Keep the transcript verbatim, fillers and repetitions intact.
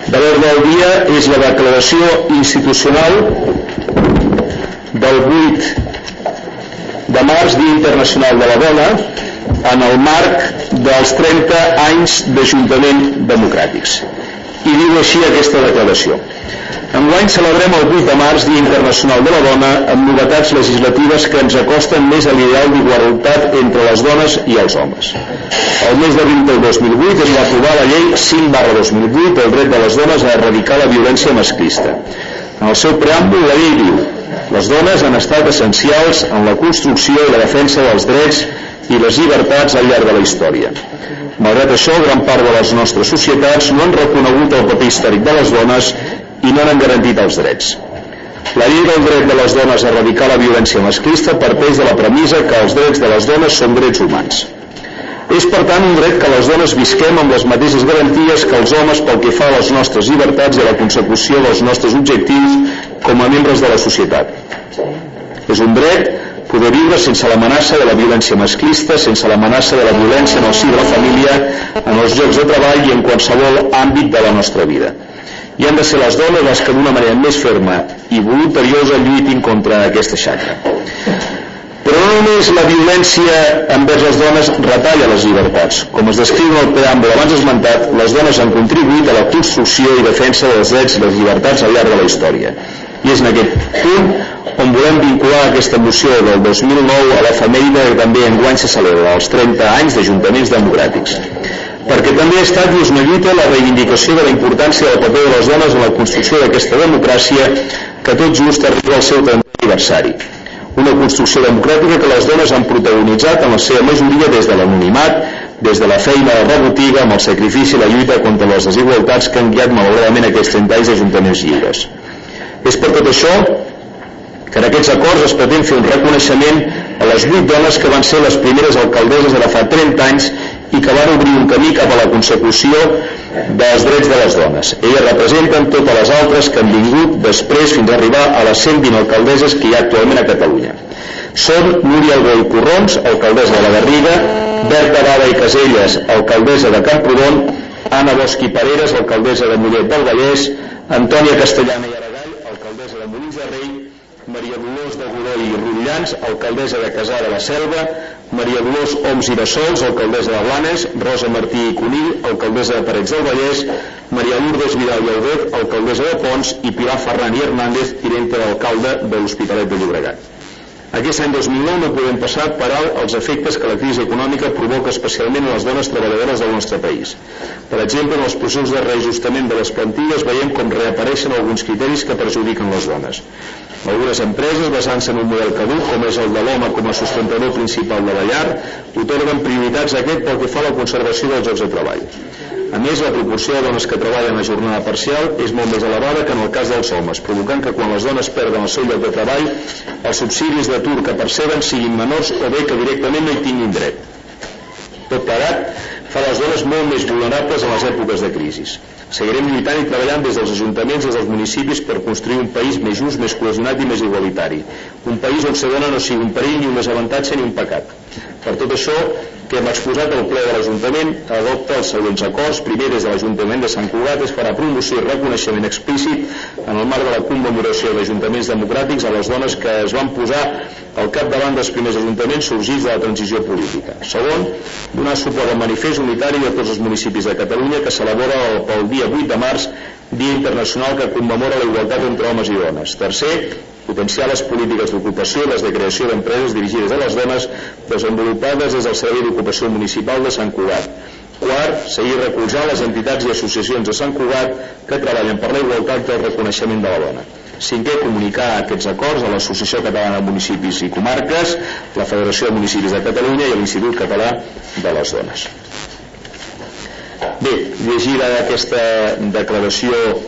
de l'ordre del dia és la declaració institucional del vuit de març, Dia Internacional de la Dona, en el marc dels trenta anys d'Ajuntament Democràtics. I diu així aquesta declaració: enguany celebrem el vuit de març, Dia Internacional de la Dona, amb novetats legislatives que ens acosten més a l'ideal d'igualtat entre les dones i els homes. El mes d'abril del dos mil vuit es va aprovar la llei cinc barra dos mil vuit del dret de les dones a erradicar la violència masclista. En el seu preàmbul la llei diu: les dones han estat essencials en la construcció i la defensa dels drets i les llibertats al llarg de la història. Malgrat això, gran part de les nostres societats no han reconegut el paper històric de les dones i no n'han garantit els drets. La llei del dret de les dones a erradicar la violència masclista parteix de la premissa que els drets de les dones són drets humans. És, per tant, un dret que les dones visquem amb les mateixes garanties que els homes pel que fa a les nostres llibertats i a la consecució dels nostres objectius com a membres de la societat. És un dret poder viure sense l'amenaça de la violència masclista, sense l'amenaça de la violència en el si de la família, en els llocs de treball i en qualsevol àmbit de la nostra vida. I han de ser les dones les que d'una manera més ferma i voluntariosa lluitin contra aquesta xacra. Però no només la violència envers les dones retalla les llibertats. Com es descriu en el preàmbul abans esmentat, les dones han contribuït a la construcció i defensa dels drets i les llibertats al llarg de la història. I és en aquest punt on volem vincular aquesta moció del dos mil nou a l'efemèride que també enguany se celebra, els trenta anys d'Ajuntaments Democràtics. Perquè també ha estat i és una lluita la reivindicació de la importància del paper de les dones en la construcció d'aquesta democràcia que tot just arriba al seu trentè aniversari. Una construcció democràtica que les dones han protagonitzat en la seva majoria des de l'anonimat, des de la feina de rebotiga, amb el sacrifici i la lluita contra les desigualtats que han guiat malauradament aquests trenta anys d'Ajuntaments lliures. És per tot això que en aquests acords es pretén fer un reconeixement a les vuit dones que van ser les primeres alcaldesses ara fa trenta anys i que van obrir un camí cap a la consecució dels drets de les dones. Elles representen totes les altres que han vingut després fins a arribar a les cent vint alcaldesses que hi ha actualment a Catalunya. Són Núria Albó i Corrons, alcaldessa de la Garriga, Berta Bada i Caselles, alcaldessa de Camprodon, Anna Bosch i Pareres, alcaldessa de Mollet del Vallès, Antònia Castellana i Aragall, alcaldessa de Molins de Rei, Maria Dolors de Godoy i Rotllans, alcaldessa de Cassà de la Selva, Maria Dolors Oms i Bassols, alcaldessa de Blanes, Rosa Martí i Conill, alcaldessa de Parets del Vallès, Maria Lourdes Vidal i Audet, alcaldessa de Pons, i Pilar Ferran i Hernández, tinenta d'alcalde de l'Hospitalet de Llobregat. Aquest any dos mil nou no podem passar per alt els efectes que la crisi econòmica provoca especialment a les dones treballadores del nostre país. Per exemple, en els processos de reajustament de les plantilles veiem com reapareixen alguns criteris que perjudiquen les dones. Algunes empreses, basant-se en un model caduc, com és el de l'home com a sustentador principal de la llar, otorguen prioritats a aquest pel que fa a la conservació dels llocs de treball. A més, la proporció de dones que treballen a jornada parcial és molt més elevada que en el cas dels homes, provocant que quan les dones perden el seu lloc de treball, els subsidis d'atur que perceben siguin menors o bé que directament no hi tinguin dret. Tot plegat fa les dones molt més vulnerables en les èpoques de crisi. Seguirem lluitant i treballant des dels ajuntaments i des dels municipis per construir un país més just, més cohesionat i més igualitari. Un país on ser dona no sigui un perill, ni un desavantatge ni un pecat. Per tot això que hem exposat al ple de l'Ajuntament, adopta els següents acords. Primer, des de l'Ajuntament de Sant Cugat es farà promoció i reconeixement explícit en el marc de la commemoració d'Ajuntaments Democràtics a les dones que es van posar al capdavant dels primers ajuntaments sorgits de la transició política. Segon, donar suport al manifest unitari de tots els municipis de Catalunya que s'elabora pel dia vuit de març, Dia Internacional que commemora la igualtat entre homes i dones. Tercer, potenciar les polítiques d'ocupació i les de creació d'empreses dirigides a les dones desenvolupades des del Servei d'Ocupació Municipal de Sant Cugat. Quart, seguir recolzant les entitats i associacions de Sant Cugat que treballen per la igualtat i el reconeixement de la dona. Cinquè, comunicar aquests acords a l'Associació Catalana de Municipis i Comarques, la Federació de Municipis de Catalunya i l'Institut Català de les Dones. Bé, llegida aquesta declaració